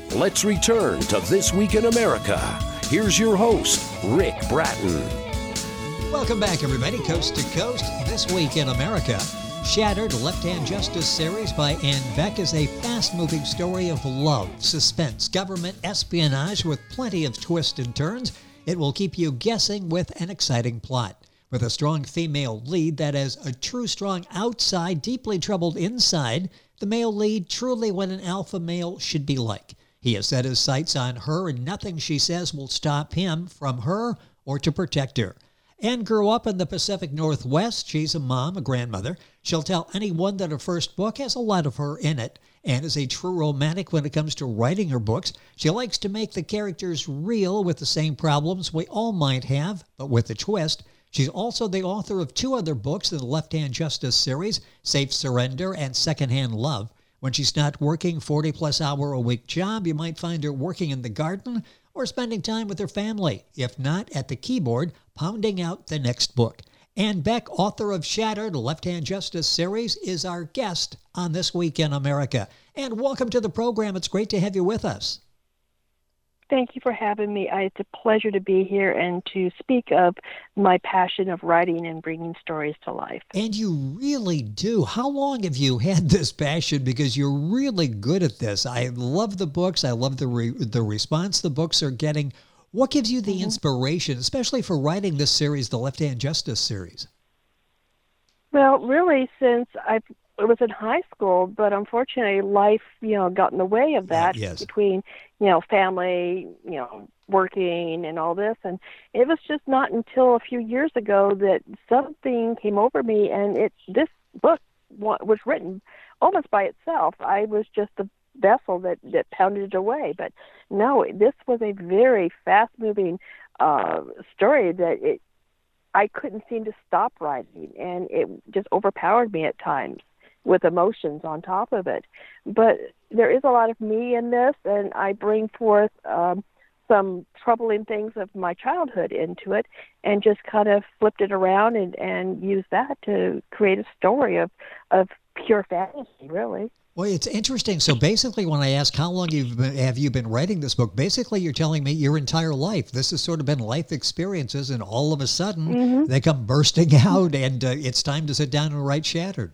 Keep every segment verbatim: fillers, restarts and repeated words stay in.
Let's return to This Week in America. Here's your host, Rick Bratton. Welcome back, everybody, coast to coast. This Week in America. Shattered, Left Hand Justice series by Anne Beck is a fast-moving story of love, suspense, government espionage with plenty of twists and turns. It will keep you guessing with an exciting plot. With a strong female lead that is a true strong outside, deeply troubled inside, the male lead truly what an alpha male should be like. He has set his sights on her, and nothing she says will stop him from her or to protect her. Anne grew up in the Pacific Northwest. She's a mom, a grandmother. She'll tell anyone that her first book has a lot of her in it. Anne is a true romantic when it comes to writing her books. She likes to make the characters real with the same problems we all might have, but with a twist. She's also the author of two other books in the Left Hand Justice series, Safe Surrender and Secondhand Love. When she's not working forty-plus hour a week job, you might find her working in the garden or spending time with her family, if not at the keyboard, pounding out the next book. Anne Beck, author of Shattered, Left Hand Justice series, is our guest on This Week in America. And welcome to the program. It's great to have you with us. Thank you for having me. I, it's a pleasure to be here and to speak of my passion of writing and bringing stories to life. And you really do. How long have you had this passion? Because you're really good at this. I love the books. I love the re- the response the books are getting. What gives you the mm-hmm. inspiration, especially for writing this series, the Left Hand Justice series? Well, really, since I've I was in high school, but unfortunately life, you know, got in the way of that uh, yes. between, you know, family, you know, working and all this. And it was just not until a few years ago that something came over me, and it this book was written almost by itself. I was just the vessel that, that pounded it away. But no, this was a very fast-moving uh, story that it I couldn't seem to stop writing, and it just overpowered me at times with emotions on top of it. But there is a lot of me in this, and I bring forth um, some troubling things of my childhood into it and just kind of flipped it around and, and used that to create a story of, of pure fantasy, really. Well, it's interesting. So basically, when I ask how long you've been, have you been writing this book, basically you're telling me your entire life. This has sort of been life experiences, and all of a sudden mm-hmm. they come bursting out, and uh, it's time to sit down and write Shattered.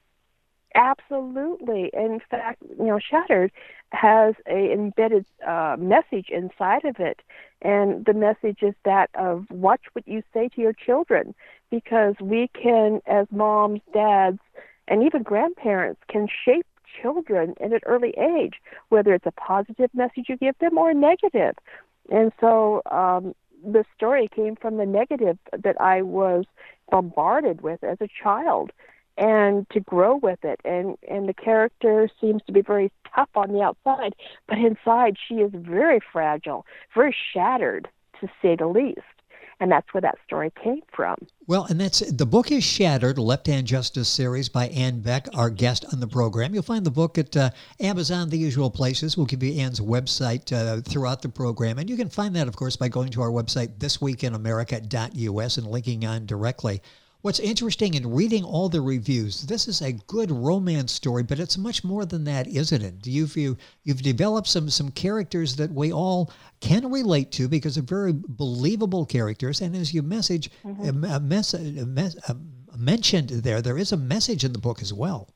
Absolutely. In fact, you know, Shattered has a embedded uh, message inside of it, and the message is that of watch what you say to your children, because we can, as moms, dads, and even grandparents, can shape children at an early age, whether it's a positive message you give them or a negative. And so um, the story came from the negative that I was bombarded with as a child, and to grow with it. And, and the character seems to be very tough on the outside, but inside she is very fragile, very shattered, to say the least. And that's where that story came from. Well, and that's the book is Shattered, Left Hand Justice series by Anne Beck, our guest on the program. You'll find the book at uh, Amazon, the usual places. We'll give you Anne's website uh, throughout the program. And you can find that, of course, by going to our website, this week in america dot u s, and linking on directly. What's interesting in reading all the reviews, this is a good romance story, but it's much more than that, isn't it? You've, you, you've developed some, some characters that we all can relate to because they're very believable characters. And as you message, mm-hmm. a, a mess, a mess, a mentioned there, there is a message in the book as well.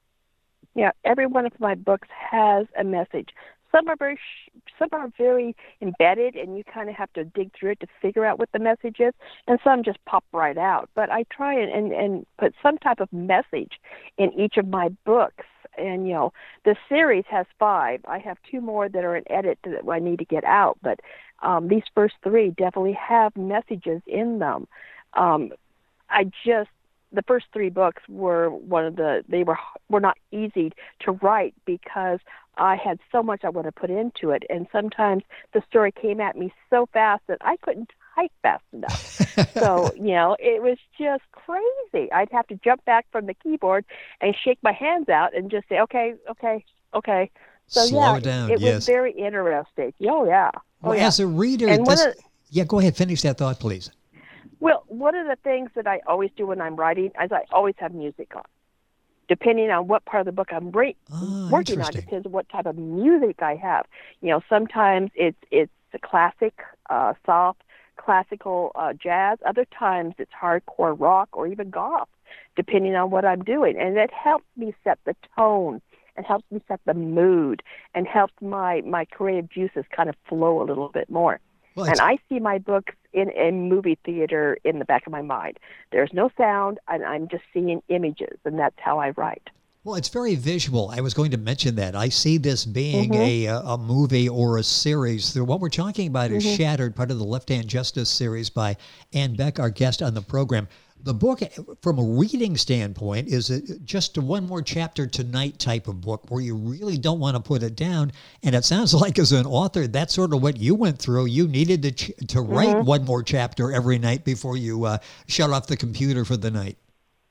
Yeah, every one of my books has a message. Some are very, some are very embedded, and you kind of have to dig through it to figure out what the message is, and some just pop right out. But I try and, and, and put some type of message in each of my books. And, you know, the series has five. I have two more that are in edit that I need to get out, but um, these first three definitely have messages in them. Um, I just, the first three books were one of the, they were were not easy to write because I had so much I want to put into it. And sometimes the story came at me so fast that I couldn't type fast enough. So, you know, it was just crazy. I'd have to jump back from the keyboard and shake my hands out and just say, okay, okay, okay. So, Slow yeah, down, it yes. was very interesting. Oh, yeah. Oh, well, yeah. As a reader, and this, of, yeah, go ahead, finish that thought, please. Well, one of the things that I always do when I'm writing is I always have music on. depending on what part of the book I'm re- Ah, working on, interesting. depends on what type of music I have. You know, sometimes it's it's the classic, uh, soft, classical uh, jazz. Other times it's hardcore rock or even goth, depending on what I'm doing. And it helps me set the tone and helps me set the mood and helps my, my creative juices kind of flow a little bit more. Well, And it's- I see my books in a movie theater in the back of my mind. There's no sound, and I'm just seeing images, and that's how I write. Well, it's very visual. I was going to mention that. I see this being Mm-hmm. a a movie or a series. So what we're talking about is Mm-hmm. Shattered, part of the Left Hand Justice series by Ann Beck, our guest on the program. The book, from a reading standpoint, is a, just a one more chapter tonight type of book where you really don't want to put it down. And it sounds like as an author, that's sort of what you went through. You needed to ch- to write Mm-hmm. one more chapter every night before you uh, shut off the computer for the night.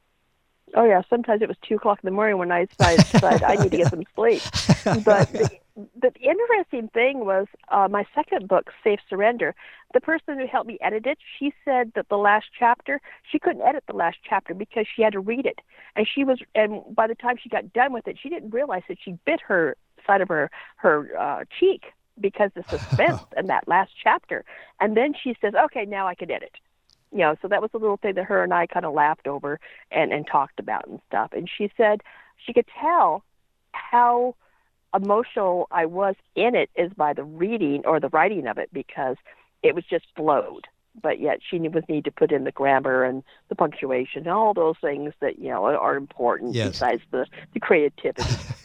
Oh, yeah, sometimes it was two o'clock in the morning when I decided I need to get some sleep. But the, the interesting thing was uh, my second book, Safe Surrender, the person who helped me edit it, she said that the last chapter, she couldn't edit the last chapter because she had to read it. And she was, and by the time she got done with it, she didn't realize that she bit her side of her, her uh, cheek because of suspense in that last chapter. And then she says, okay, now I can edit. You know, so that was a little thing that her and I kind of laughed over and, and talked about and stuff. And she said she could tell how emotional I was in it is by the reading or the writing of it because it was just flowed. But yet she was need to put in the grammar and the punctuation and all those things that, you know, are important Yes. besides the, the creativity.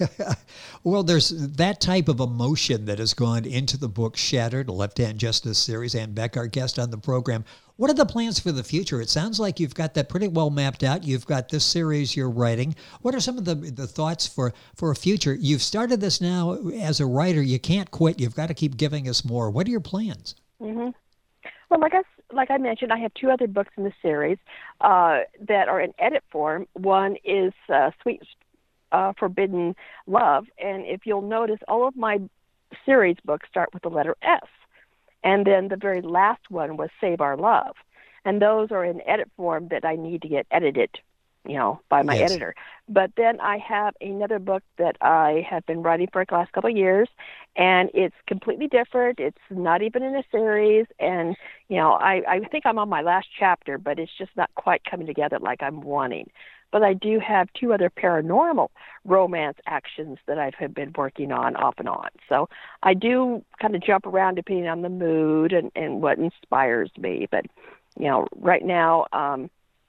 Well, there's that type of emotion that has gone into the book Shattered, a Left Hand Justice series. Ann Beck, our guest on the program. What are the plans for the future? It sounds like you've got that pretty well mapped out. You've got this series you're writing. What are some of the the thoughts for, for a future? You've started this now as a writer. You can't quit. You've got to keep giving us more. What are your plans? Mm-hmm. Well, like I, like I mentioned, I have two other books in the series uh, that are in edit form. One is uh, Sweet uh, Forbidden Love, and if you'll notice, all of my series books start with the letter S. And then the very last one was Save Our Love. And those are in edit form that I need to get edited, you know, by my Yes. editor. But then I have another book that I have been writing for the last couple of years, and it's completely different. It's not even in a series. And, you know, I, I think I'm on my last chapter, but it's just not quite coming together like I'm wanting. But I do have two other paranormal romance actions that I've have been working on off and on. So I do kind of jump around depending on the mood and, and what inspires me. But, you know, right now um,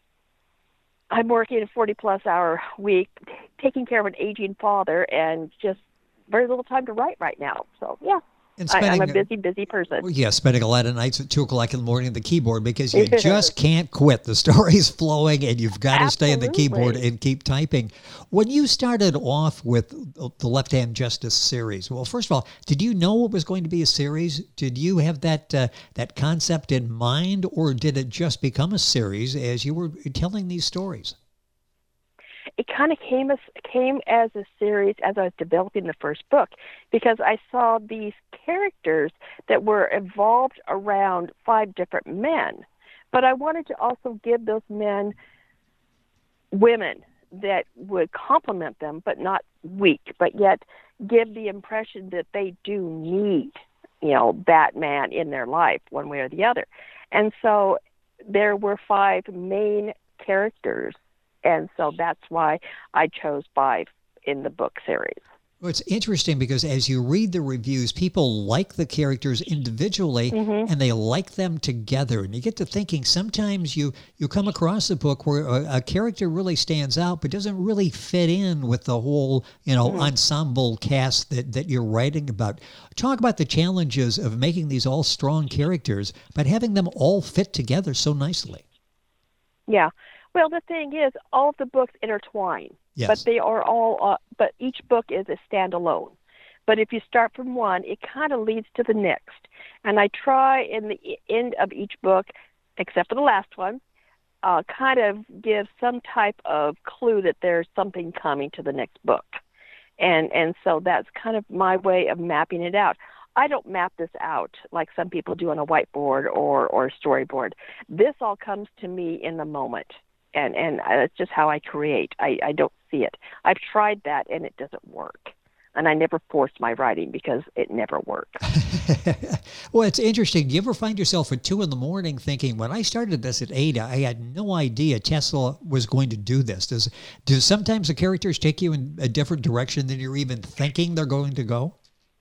I'm working a forty-plus hour week, t- taking care of an aging father, and just very little time to write right now. So, yeah. And I, I'm a spending- busy, busy person. Well, yeah, spending a lot of nights at two o'clock in the morning at the keyboard because you just can't quit. The story's flowing and you've got to stay at the keyboard Absolutely. and keep typing. When you started off with the Left Hand Justice series, well, first of all, did you know it was going to be a series? Did you have that uh, that concept in mind, or did it just become a series as you were telling these stories? It kind of came as came as a series as I was developing the first book, because I saw these characters that were evolved around five different men, but I wanted to also give those men women that would complement them, but not weak, but yet give the impression that they do need, you know, that man in their life one way or the other. And so there were five main characters. And so that's why I chose five in the book series. Well, it's interesting because as you read the reviews, people like the characters individually Mm-hmm. and they like them together. And you get to thinking sometimes you, you come across a book where a, a character really stands out but doesn't really fit in with the whole, you know, Mm-hmm. ensemble cast that, that you're writing about. Talk about the challenges of making these all strong characters, but having them all fit together so nicely. Yeah. Well, the thing is, all of the books intertwine, Yes. but they are all, uh, but each book is a standalone. But if you start from one, it kind of leads to the next. And I try in the e- end of each book, except for the last one, uh, kind of give some type of clue that there's something coming to the next book. And and so that's kind of my way of mapping it out. I don't map this out like some people do on a whiteboard or, or a storyboard. This all comes to me in the moment. and and that's just how I create. I, I don't see it. I've tried that, and it doesn't work. And I never force my writing because it never works. Well, it's interesting. Do you ever find yourself at two in the morning thinking, when I started this at eight, I had no idea Tesla was going to do this? Does do sometimes the characters take you in a different direction than you're even thinking they're going to go?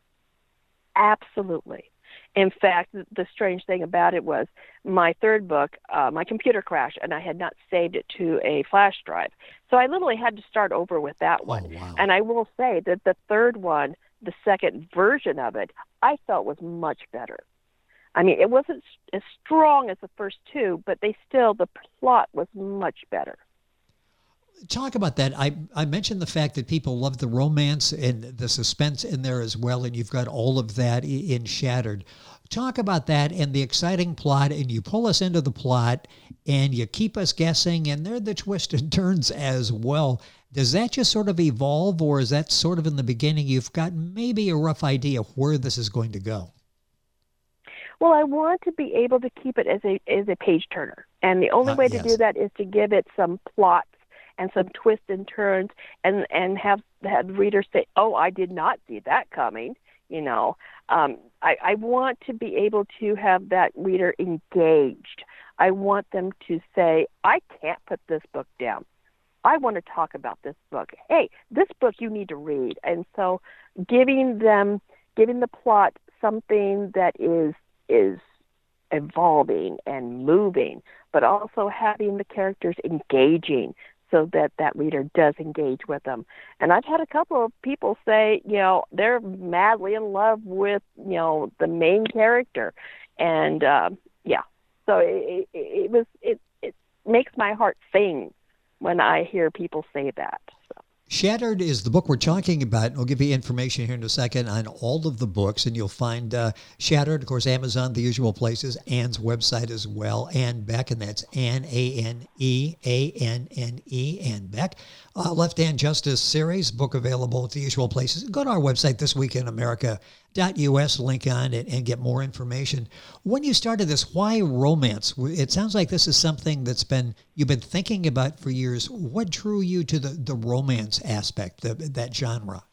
Absolutely. In fact, the strange thing about it was my third book, uh, my computer crashed, and I had not saved it to a flash drive. So I literally had to start over with that one. Oh, wow. And I will say that the third one, the second version of it, I felt was much better. I mean, it wasn't as strong as the first two, but they still, the plot was much better. Talk about that. I, I mentioned the fact that people love the romance and the suspense in there as well, and you've got all of that in Shattered. Talk about that and the exciting plot, and you pull us into the plot, and you keep us guessing, and there are the twists and turns as well. Does that just sort of evolve, or is that sort of in the beginning you've got maybe a rough idea of where this is going to go? Well, I want to be able to keep it as a as a page turner, and the only Uh, way to yes. do that is to give it some plot and some twists and turns, and and have have readers say, "Oh, I did not see that coming." You know, um, I, I want to be able to have that reader engaged. I want them to say, "I can't put this book down. I want to talk about this book. Hey, this book you need to read." And so, giving them, giving the plot something that is is evolving and moving, but also having the characters engaging, so that that reader does engage with them. And I've had a couple of people say, you know, they're madly in love with, you know, the main character. And, uh, yeah, so it, it, it was, it, it makes my heart sing when I hear people say that. So. Shattered is the book we're talking about. I'll give you information here in a second on all of the books, and you'll find uh, Shattered, of course, Amazon, the usual places, Anne's website as well, Anne Beck, and that's Anne, A N E, A N N E, Anne Beck. Uh, Left Hand Justice series, book available at the usual places. Go to our website, this week in america dot U S, link on it, and get more information. When you started this, why romance? It sounds like this is something that's been you've been thinking about for years. What drew you to the, the romance aspect, the, that genre?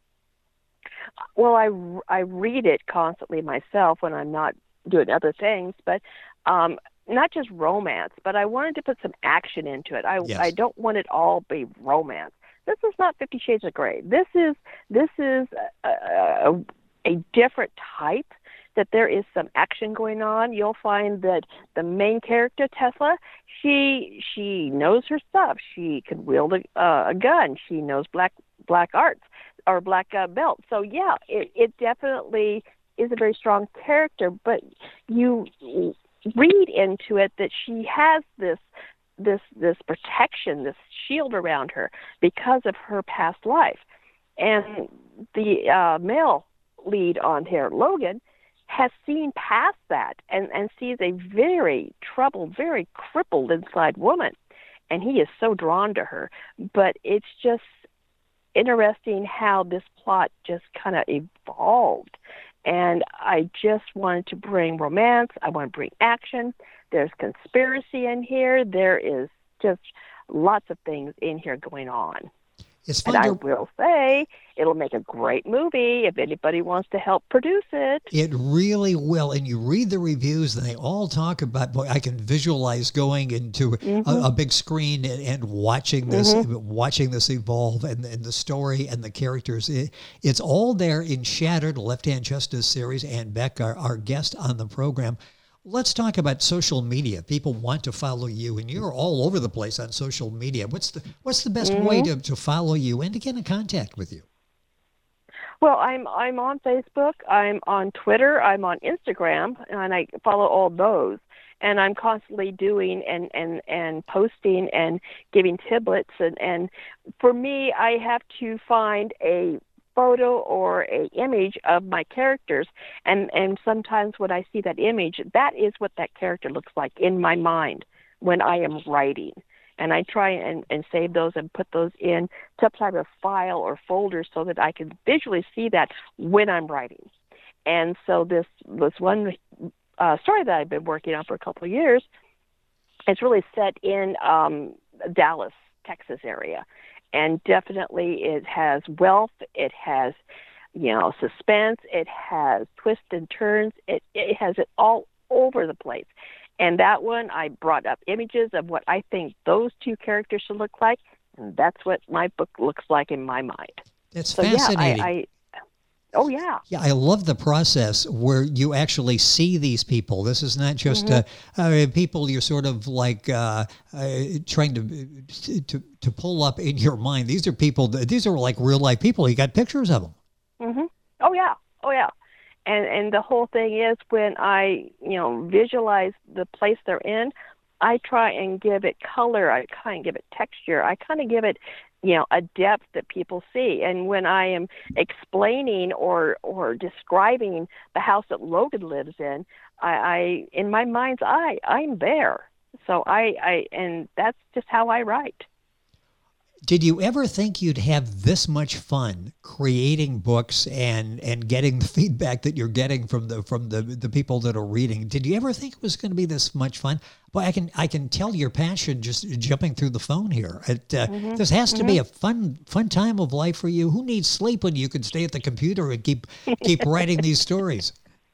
Well, I, I read it constantly myself when I'm not doing other things, but um, not just romance, but I wanted to put some action into it. I, Yes. I don't want it all be romance. This is not Fifty Shades of Grey. This is this is a, a, a different type, that there is some action going on. You'll find that the main character, Tesla, she she knows her stuff. She can wield a, uh, a gun. She knows black black arts or black uh, belt. So yeah, it, it definitely is a very strong character. But you read into it that she has this this this protection, this shield around her because of her past life. And the uh, male lead on here, Logan, has seen past that and, and sees a very troubled, very crippled inside woman. And he is so drawn to her. But it's just interesting how this plot just kind of evolved. And I just wanted to bring romance. I want to bring action. There's conspiracy in here. There is just lots of things in here going on. It's fun And I to, will say it'll make a great movie if anybody wants to help produce it. It really will. And you read the reviews, and they all talk about, boy, I can visualize going into Mm-hmm. a, a big screen and, and watching this, Mm-hmm. watching this evolve, and, and the story and the characters. It, it's all there in Shattered, Left Hand Justice series. Anne Beck, our, our guest on the program. Let's talk about social media. People want to follow you, and you're all over the place on social media. What's the what's the best Mm-hmm. way to, to follow you and to get in contact with you? Well, I'm I'm on Facebook, I'm on Twitter, I'm on Instagram, and I follow all those. And I'm constantly doing and, and, and posting and giving tidbits. And, and for me, I have to find a photo or a image of my characters, and and sometimes when I see that image, that is what that character looks like in my mind when I am writing. And I try and, and save those and put those in some type of file or folder so that I can visually see that when I'm writing. And so this this one uh, story that I've been working on for a couple of years, it's really set in um, Dallas, Texas area. And definitely it has wealth, it has, you know, suspense, it has twists and turns, it, it has it all over the place. And that one, I brought up images of what I think those two characters should look like, and that's what my book looks like in my mind. That's so, fascinating. Yeah, I, I, oh, yeah. Yeah, I love the process where you actually see these people. This is not just Mm-hmm. uh, uh, people you're sort of like uh, uh, trying to, to to pull up in your mind. These are people, these are like real life people. You got pictures of them. Mm-hmm. Oh, yeah. Oh, yeah. And and the whole thing is when I, you know, visualize the place they're in, I try and give it color. I kind of give it texture. I kind of give it, you know, a depth that people see. And when I am explaining or or describing the house that Logan lives in, I, I in my mind's eye, I'm there. So I, I and that's just how I write. Did you ever think you'd have this much fun creating books and, and getting the feedback that you're getting from the from the, the people that are reading? Did you ever think it was going to be this much fun? Boy, I can I can tell your passion just jumping through the phone here. It, uh, Mm-hmm. This has to Mm-hmm. be a fun fun time of life for you. Who needs sleep when you can stay at the computer and keep keep writing these stories?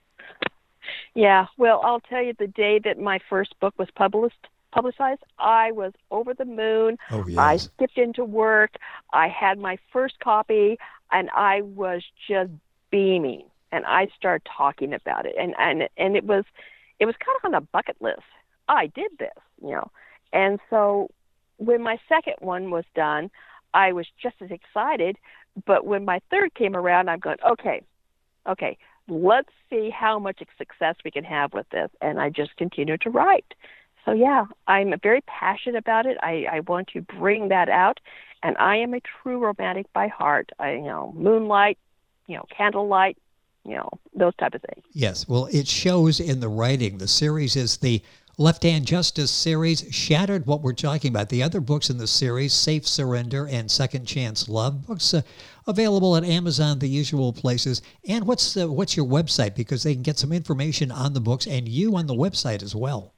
Yeah, well, I'll tell you, the day that my first book was published, publicized, I was over the moon. Oh, yes. I skipped into work. I had my first copy, and I was just beaming. And I started talking about it, and and and it was, it was kind of on a bucket list. I did this, you know, and so when my second one was done, I was just as excited. But when my third came around, I'm going, okay, okay. Let's see how much success we can have with this. And I just continued to write. So, yeah, I'm very passionate about it. I, I want to bring that out. And I am a true romantic by heart. I, you know, moonlight, you know, candlelight, you know, those type of things. Yes, well, it shows in the writing. The series is the Left Hand Justice series, Shattered, what we're talking about. The other books in the series, Safe Surrender and Second Chance Love, books uh, available at Amazon, the usual places. And what's uh, what's your website? Because they can get some information on the books and you on the website as well.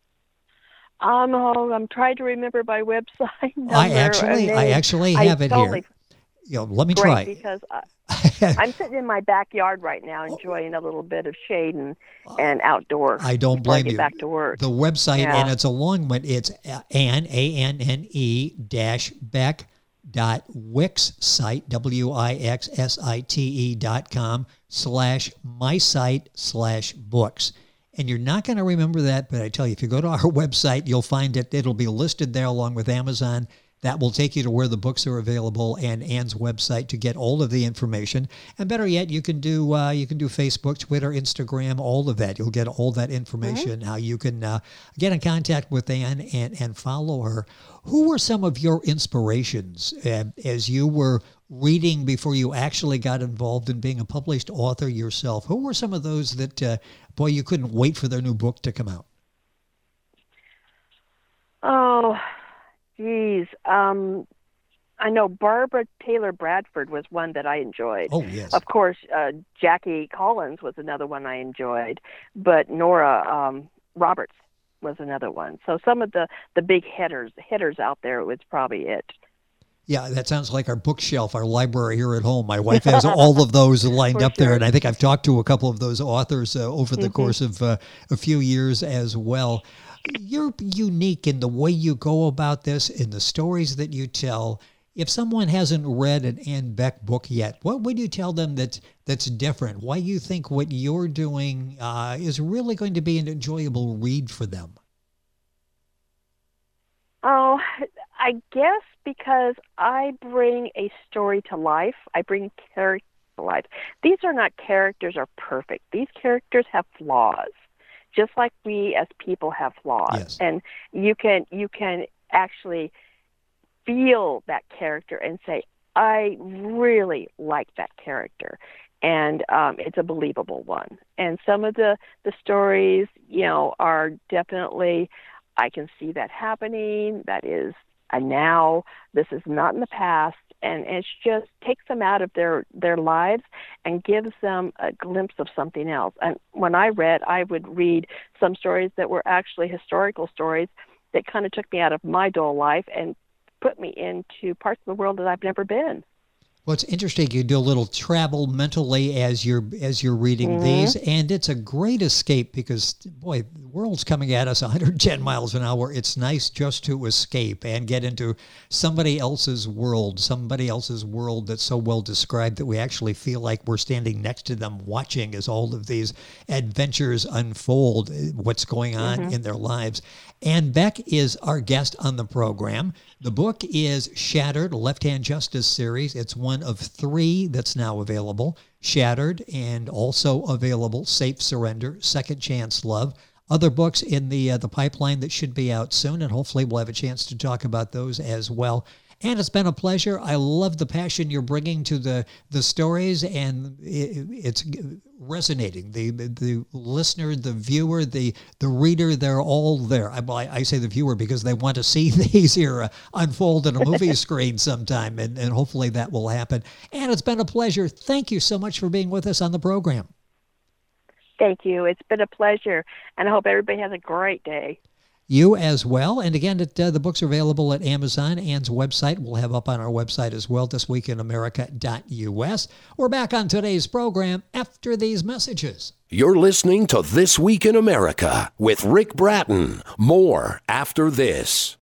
Um, oh, I'm trying to remember my website number. I actually, I actually have I it totally here. You know, let me great try. Because I, I'm sitting in my backyard right now, enjoying a little bit of shade and, and outdoor. I don't before I blame get you. Back to work. The website, Yeah. and it's a long one. It's Anne, A N N E dash Beck dot Wixsite, W I X S I T E dot com slash my site slash books. And you're not going to remember that, but I tell you, if you go to our website, you'll find it. It'll be listed there along with Amazon. That will take you to where the books are available and Anne's website to get all of the information. And better yet, you can do uh, you can do Facebook, Twitter, Instagram, all of that. You'll get all that information, mm-hmm. how you can uh, get in contact with Anne and, and follow her. Who were some of your inspirations uh, as you were reading before you actually got involved in being a published author yourself? Who were some of those that, uh, boy, you couldn't wait for their new book to come out? Oh, geez. Um, I know Barbara Taylor Bradford was one that I enjoyed. Oh, yes. Of course, uh, Jackie Collins was another one I enjoyed, but Nora um, Roberts was another one. So some of the, the big hitters, hitters out there was probably it. Yeah, that sounds like our bookshelf, our library here at home. My wife has all of those lined For up there, sure. and I think I've talked to a couple of those authors uh, over the Mm-hmm. course of uh, a few years as well. You're unique in the way you go about this, in the stories that you tell. If someone hasn't read an Anne Beck book yet, what would you tell them that that's different? Why you think what you're doing uh, is really going to be an enjoyable read for them? Oh, I guess because I bring a story to life. I bring characters to life. These are not characters are perfect. These characters have flaws, just like we as people have flaws. Yes. And you can you can actually feel that character and say, I really like that character. And um, it's a believable one. And some of the, the stories, you know, are definitely, I can see that happening. That is a now. This is not in the past. And it just takes them out of their, their lives and gives them a glimpse of something else. And when I read, I would read some stories that were actually historical stories, that kind of took me out of my dull life and put me into parts of the world that I've never been. Well, it's interesting. You do a little travel mentally as you're as you're reading mm-hmm. these, and it's a great escape because, boy, the world's coming at us one hundred ten miles an hour. It's nice just to escape and get into somebody else's world, somebody else's world that's so well described that we actually feel like we're standing next to them watching as all of these adventures unfold, what's going on mm-hmm. in their lives. Ann Beck is our guest on the program. The book is Shattered, Left Hand Justice series. It's one of three that's now available. Shattered, and also available Safe Surrender, Second Chance Love. Other books in the uh, the pipeline that should be out soon, and hopefully we'll have a chance to talk about those as well. And it's been a pleasure. I love the passion you're bringing to the, the stories, and it, it's resonating. The, the the listener, the viewer, the the reader, they're all there. I, I say the viewer because they want to see these here uh, unfold in a movie screen sometime, and, and hopefully that will happen. And it's been a pleasure. Thank you so much for being with us on the program. Thank you. It's been a pleasure, and I hope everybody has a great day. You as well. And again, it, uh, the books are available at Amazon. Ann's website we'll have up on our website as well, this week in america dot u s. We're back on today's program after these messages. You're listening to This Week in America with Rick Bratton. More after this.